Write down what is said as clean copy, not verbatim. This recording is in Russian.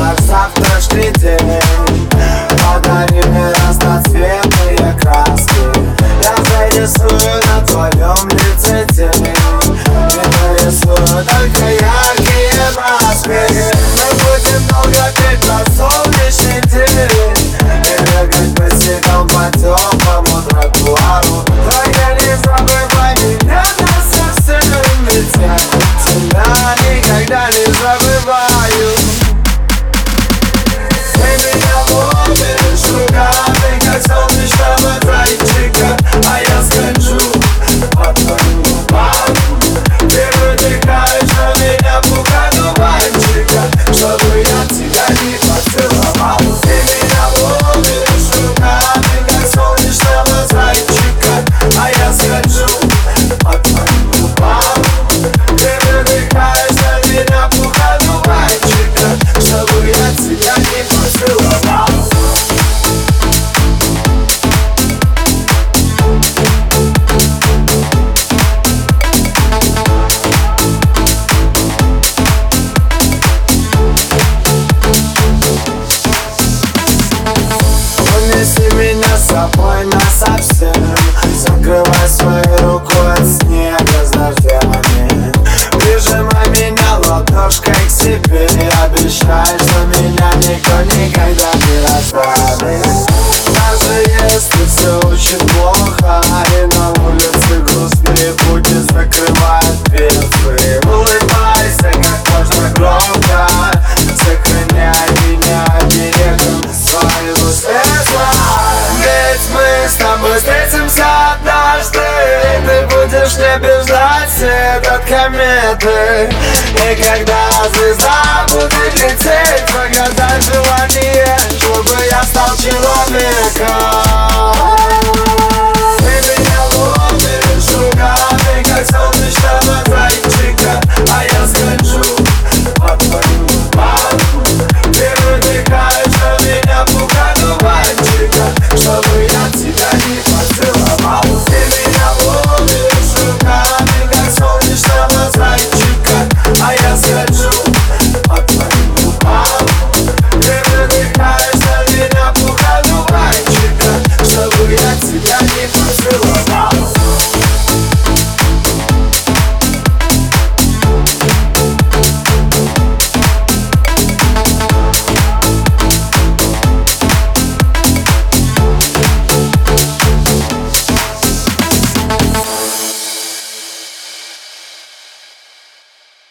наш завтрашний день. Подари мне разноцветные краски, я зарисую на твоем лице тень. И нарисую только яркие краски. Мы будем долго петь на солнечный день и бегать босиком по теплому тротуару. Только не забывай меня насовсем, ведь я тебя никогда не забываю. Ты меня ловишь руками, как солнечного зайчика, а я скольжу по твоим губам. Ты выдыхаешь на меня пуха дуванчика, чтобы я тебя не поцеловал. Ты меня ловишь руками, как солнечного зайчика, а я скольжу по твоим губам. Ты выдыхаешь на меня пуха дуванчика, чтобы я тебя не поцеловал. Унеси меня с собой насовсем, закрывай своей рукой от снега с дождями. Прижимай меня ладошкой к себе и обещай, что меня никто никогда не оставит. Даже если все очень плохо и на улице грустные пути закрывают дверцы, улыбайся как можно громко, сохраняй меня берегом своего сердца. Ведь мы с тобой встретимся однажды, и ты будешь в небе ждать свет от кометы. И когда звезда будет лететь, загадай желание, чтобы я стал человеком. Ты меня ловишь руками, как солнечного